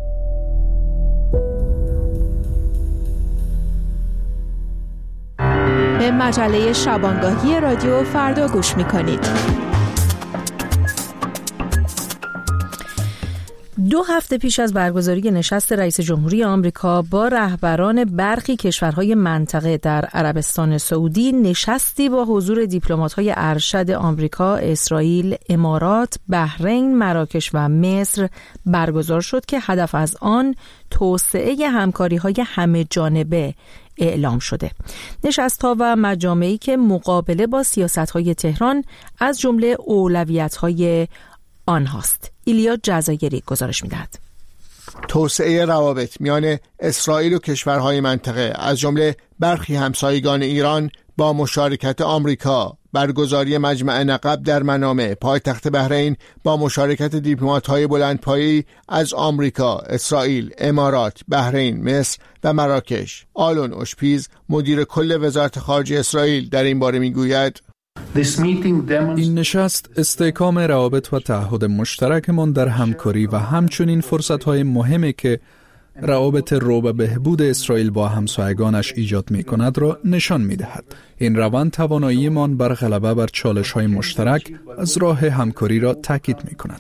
به مجله شبانگاهی رادیو فردا گوش می‌کنید. 2 هفته پیش از برگزاری نشست رئیس جمهوری آمریکا با رهبران برخی کشورهای منطقه در عربستان سعودی، نشستی با حضور دیپلمات‌های ارشد آمریکا، اسرائیل، امارات، بحرین، مراکش و مصر برگزار شد که هدف از آن توسعه همکاری‌های همه جانبه اعلام شده. نشست‌ها و مجامعی که مقابله با سیاست‌های تهران از جمله اولویت‌های آنهاست. ایلیا جزایری گزارش می‌دهد. توسعه روابط میان اسرائیل و کشورهای منطقه از جمله برخی همسایگان ایران با مشارکت آمریکا، برگزاری مجمع نقب در منامه پایتخت بحرین با مشارکت دیپلمات‌های بلندپایه‌ای از آمریکا، اسرائیل، امارات، بحرین، مصر و مراکش. آلون اوشپیز مدیر کل وزارت خارجه اسرائیل در این باره میگوید: این نشست استحکام روابط و تعهد مشترکمان در همکاری و همچنین فرصت‌های مهمی که روابط رو به بهبود اسرائیل با همسایگانش ایجاد می‌کند را نشان می‌دهد. این روند تواناییمان بر غلبه بر چالش‌های مشترک از راه همکاری را تاکید می‌کند.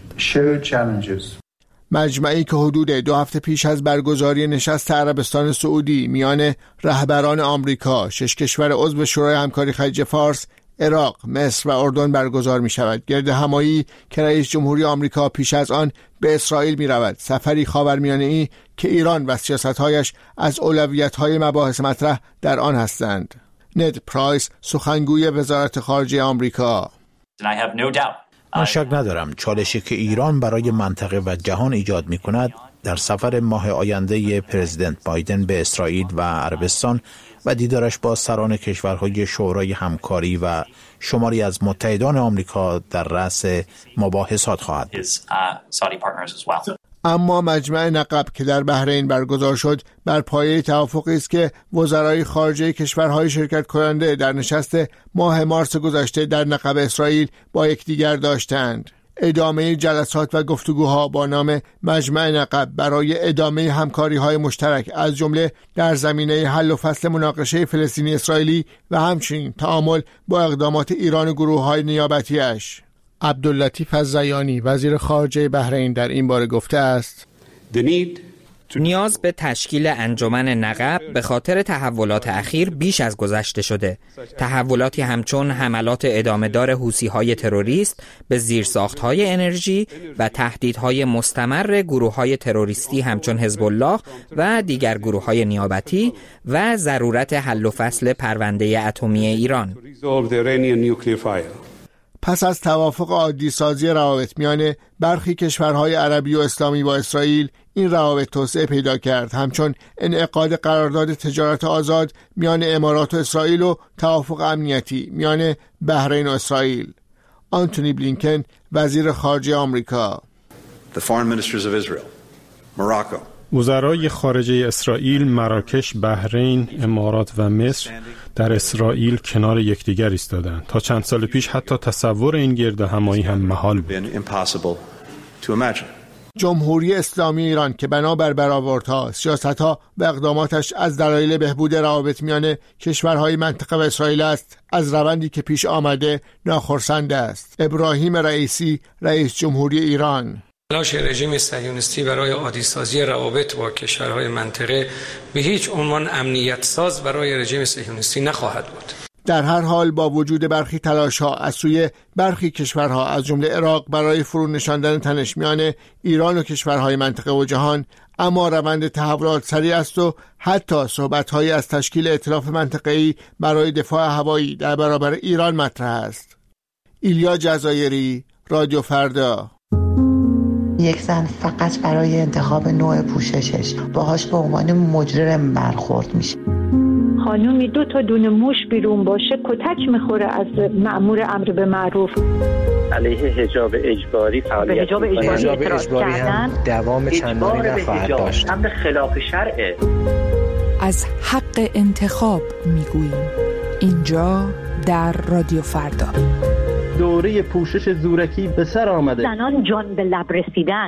مجمعی که حدود 2 هفته پیش از برگزاری نشست عربستان سعودی میان رهبران آمریکا، 6 کشور عضو شورای همکاری خلیج فارس، عراق، مصر و اردن برگزار می شود. گرد همایی که رئیس جمهوری آمریکا پیش از آن به اسرائیل می رود، سفری خاورمیانه‌ای که ایران و سیاست‌هایش از اولویت‌های مباحث مطرح در آن هستند. ند پرایس، سخنگوی وزارت خارجه آمریکا: من شک ندارم چالشی که ایران برای منطقه و جهان ایجاد می کند در سفر ماه آینده پرزیدنت بایدن به اسرائیل و عربستان و دیدارش با سران کشورهای شورای همکاری و شماری از متحدان آمریکا در رأس مباحثات خواهد بود. اما مجمع نقب که در بحرین برگزار شد بر پایه توافقی است که وزرای خارجه کشورهای شرکت کننده در نشست ماه مارس گذشته در نقب اسرائیل با یکدیگر داشتند. ادامه جلسات و گفتگوها با نام مجمع نقب برای ادامه همکاری‌های مشترک از جمله در زمینه حل و فصل مناقشه فلسطینی اسرائیلی و همچنین تعامل با اقدامات ایران و گروه‌های نیابتی‌اش. عبداللطیف الزیانی وزیر خارجه بحرین در این باره گفته است: نیاز به تشکیل انجمن نقب به خاطر تحولات اخیر بیش از گذشته شده. تحولاتی همچون حملات ادامه‌دار حوثی‌های تروریست به زیرساخت‌های انرژی و تهدیدهای مستمر گروه‌های تروریستی همچون حزب الله و دیگر گروه‌های نیابتی و ضرورت حل و فصل پرونده اتمی ایران. پس از توافق عادی سازی روابط میان برخی کشورهای عربی و اسلامی با اسرائیل، این روابط توسعه پیدا کرد، همچون انعقاد قرارداد تجارت آزاد میان امارات و اسرائیل و توافق امنیتی میان بحرین و اسرائیل. آنتونی بلینکن وزیر خارجه آمریکا: وزرای خارجه اسرائیل، مراکش، بحرین، امارات و مصر در اسرائیل کنار یکدیگر ایستادند. تا چند سال پیش حتی تصور این گرد همایی هم محال بود. جمهوری اسلامی ایران که بنابر برآوردها، سیاستها و اقداماتش از دلایل بهبود روابط میان کشورهای منطقه و اسرائیل است، از روندی که پیش آمده ناخرسند است. ابراهیم رئیسی، رئیس جمهوری ایران: تلاش رژیم صهیونیستی برای عادی‌سازی روابط با کشورهای منطقه به هیچ عنوان امنیت ساز برای رژیم صهیونیستی نخواهد بود. در هر حال با وجود برخی تلاش‌ها از سوی برخی کشورها از جمله عراق برای فرو نشاندن تنش میان ایران و کشورهای منطقه و جهان، اما روند تحولات سریع است و حتی صحبت‌هایی از تشکیل ائتلاف منطقه‌ای برای دفاع هوایی در برابر ایران مطرح است. ایلیا جزایری، رادیو فردا. یک زن فقط برای انتخاب نوع پوششش باهاش به عنوان مجرم برخورد میشه. خانومی 2 تا دونه موش بیرون باشه کتک میخوره از مأمور امر به معروف. علیه حجاب اجباری فعالیت حجاب اجباری هم دوام چندانی نخواهد داشت. امر خلاف شرعه. از حق انتخاب میگوییم اینجا در رادیو فردا. دوره پوشش زورکی به سر آمده. زنان جان به لب رسیدن.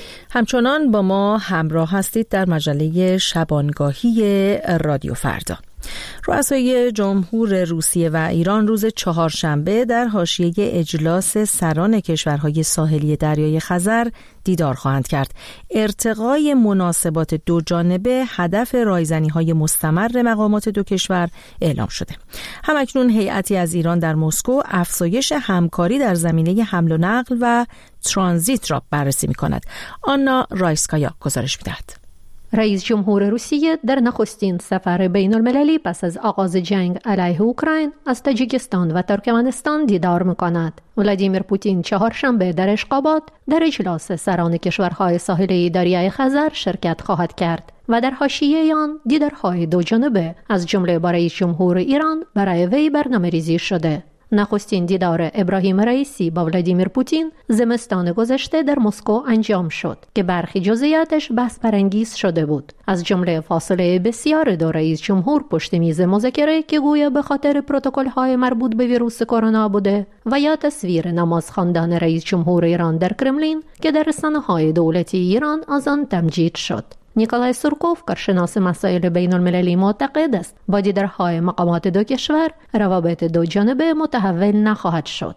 همچنان با ما همراه هستید در مجله شبانگاهی رادیو فردا. رؤسای جمهور روسیه و ایران روز چهارشنبه در حاشیه اجلاس سران کشورهای ساحلی دریای خزر دیدار خواهند کرد. ارتقای مناسبات دو جانبه هدف رایزنی‌های مستمر مقامات دو کشور اعلام شده. همکنون هیئتی از ایران در مسکو افزایش همکاری در زمینه حمل و نقل و ترانزیت را بررسی می‌کند. آنا رایسکایا گزارش می‌دهد. رئیس جمهور روسیه در نخستین سفر بین المللی پس از آغاز جنگ علیه اوکراین از تاجیکستان و ترکمنستان دیدار می‌کند. ولادیمیر پوتین چهارشنبه در اشخاباد در اجلاس سران کشورهای ساحلی دریای خزر شرکت خواهد کرد و در حاشیه آن دیدارهای دو جانبه از جمله با رئیس جمهور ایران برای وی برنامه‌ریزی شده. نخستین دیدار ابراهیم رئیسی با ولادیمیر پوتین زمستان گذشته در مسکو انجام شد که برخی جزئیاتش بحث برانگیز شده بود، از جمله فاصله بسیار دو رئیس جمهور پشت میز مذاکره که گویا به خاطر پروتکل‌های مربوط به ویروس کرونا بوده و یا تصویر نماز خواندن رئیس جمهور ایران در کرملین که در رسانه‌های دولتی ایران از آن تمجید شد. نیکولای سورکوف، کارشناس مسائل بین المللی، معتقد است با دیدارهای مقامات دو کشور روابط دو جانبه متحول نخواهد شد.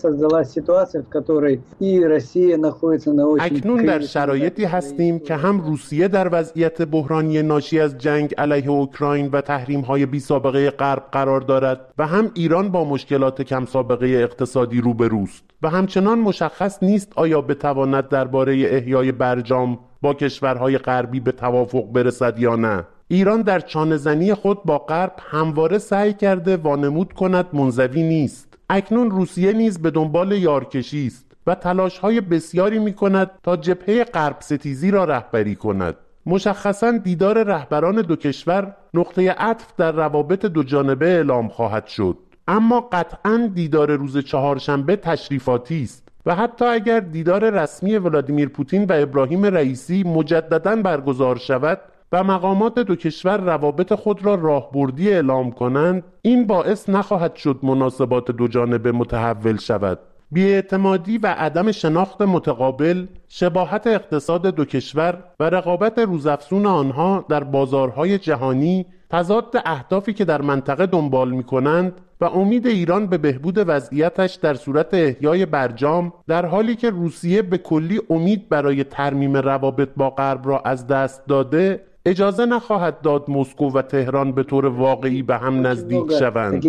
اکنون در شرایطی هستیم که هم روسیه در وضعیت بحرانی ناشی از جنگ علیه اوکراین و تحریم‌های بی سابقه غرب قرار دارد و هم ایران با مشکلات کم سابقه اقتصادی روبروست و همچنان مشخص نیست آیا بتواند درباره احیای برجام با کشورهای غربی به توافق برسد یا نه. ایران در چانه‌زنی خود با غرب همواره سعی کرده وانمود کند منزوی نیست. اکنون روسیه نیز به دنبال یارکشی است و تلاش‌های بسیاری می‌کند تا جبهه غرب ستیزی را رهبری کند. مشخصاً دیدار رهبران دو کشور نقطه عطف در روابط دو جانبه اعلام خواهد شد. اما قطعاً دیدار روز چهارشنبه تشریفاتی است و حتی اگر دیدار رسمی ولادیمیر پوتین و ابراهیم رئیسی مجدداً برگزار شود و مقامات دو کشور روابط خود را راهبردی اعلام کنند، این باعث نخواهد شد مناسبات دو جانبه متحول شود. بی‌اعتمادی و عدم شناخت متقابل، شباهت اقتصاد دو کشور و رقابت روزافزون آنها در بازارهای جهانی، تضاد اهدافی که در منطقه دنبال می‌کنند و امید ایران به بهبود وضعیتش در صورت احیای برجام، در حالی که روسیه به کلی امید برای ترمیم روابط با غرب را از دست داده، اجازه نخواهد داد مسکو و تهران به طور واقعی به هم نزدیک شوند.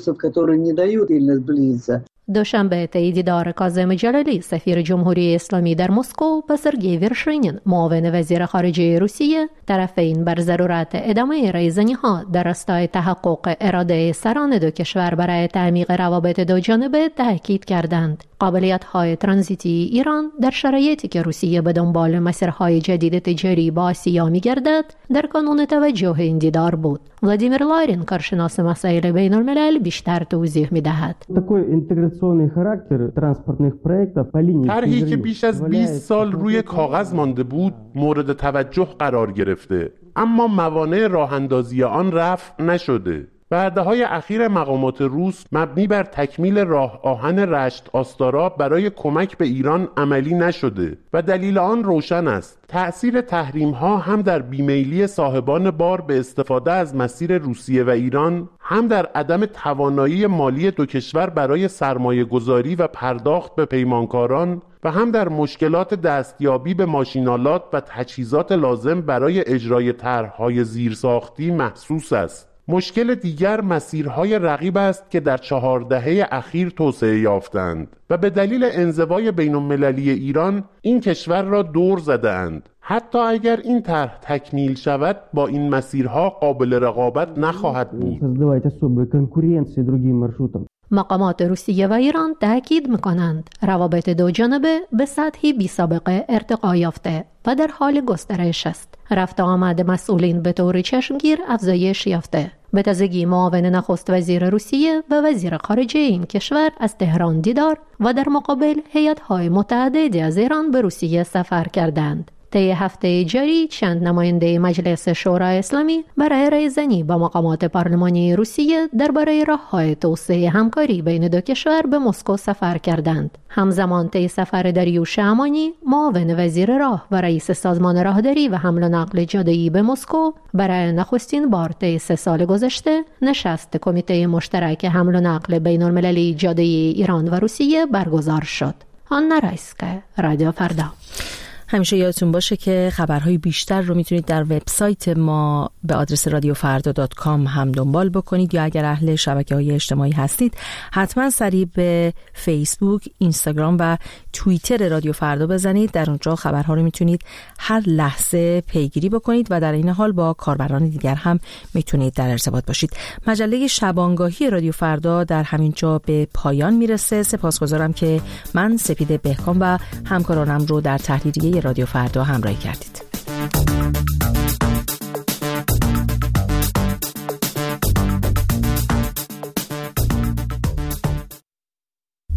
دوشنبه طی دیدار کاظم جلالی سفیر جمهوری اسلامی در مسکو با سرگئی ورشینین معاون وزیر خارجه روسیه طرفین بر ضرورت ادامه رایزنی‌ها در راستای تحقق اراده سران دو کشور برای تعمیق روابط دو جانبه تاکید کردند. قابلیت‌های ترانزیتی ایران در شرایطی که روسیه به دنبال مسیرهای جدید تجاری با آسیا می‌گردد در کانون توجه این دیدار بود. ولادیمیر لارین، کارشناس مسائل بین الملل، بیشتر توضیح می‌دهد. طرحی که بیش از 20 سال روی کاغذ مانده بود مورد توجه قرار گرفته، اما موانع راه اندازی آن رفع نشده. وعده‌های اخیر مقامات روس مبنی بر تکمیل راه آهن رشت آستارا برای کمک به ایران عملی نشده و دلیل آن روشن است. تأثیر تحریم‌ها هم در بیمیلی صاحبان بار به استفاده از مسیر روسیه و ایران، هم در عدم توانایی مالی دو کشور برای سرمایه‌گذاری و پرداخت به پیمانکاران و هم در مشکلات دستیابی به ماشین‌آلات و تجهیزات لازم برای اجرای طرح‌های زیرساختی محسوس است. مشکل دیگر مسیرهای رقیب است که در 4 دهه اخیر توسعه یافتند و به دلیل انزوای بین‌المللی ایران این کشور را دور زدند. حتی اگر این طرح تکمیل شود با این مسیرها قابل رقابت نخواهد بود. مقامات روسیه و ایران تاکید می‌کنند روابط دو جانبه به سطحی بی‌سابقه ارتقا یافته و در حال گسترش است. رفت آمد مسئولین به طور چشمگیر افزایش یافته. به تازگی معاون نخست وزیر روسیه و وزیر خارجه این کشور از تهران دیدار و در مقابل هیئت‌های متعددی از ایران به روسیه سفر کردند. طی هفته جاری چند نماینده مجلس شورای اسلامی برای رایزنی با مقامات پارلمانی روسیه درباره راه‌های توسعه همکاری بین دو کشور به مسکو سفر کردند. همزمان طی سفر دریوش امانی، معاون وزیر راه و رئیس سازمان راهداری و حمل و نقل جاده‌ای به مسکو برای نخستین بار طی 3 سال گذشته نشست کمیته مشترک حمل و نقل بین‌المللی جاده‌ای ایران و روسیه برگزار شد. آنا رایسکا، رادیو فردا. همیشه یادتون باشه که خبرهای بیشتر رو میتونید در وبسایت ما به آدرس radiofarda.com هم دنبال بکنید، یا اگر اهل شبکه‌های اجتماعی هستید حتما سریع به فیسبوک، اینستاگرام و توییتر رادیو فردا بزنید. در اونجا خبرها رو میتونید هر لحظه پیگیری بکنید و در این حال با کاربران دیگر هم میتونید در ارتباط باشید. مجله شبانگاهی رادیو فردا در همین جا به پایان میرسه. سپاسگزارم که من سپیده بهکام و همکارانم رو در تحریریه رادیو فردا همراهی کردید.